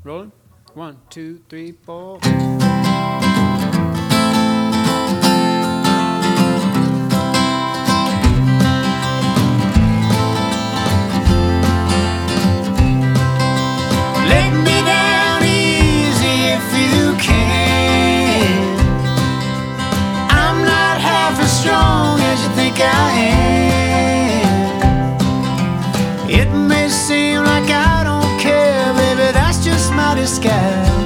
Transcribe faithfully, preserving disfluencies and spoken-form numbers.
Rolling. One, two, three, four. Let me down easy if you can. I'm not half as strong as you think I am. It may seem like I don't care, baby, that's just my disguise.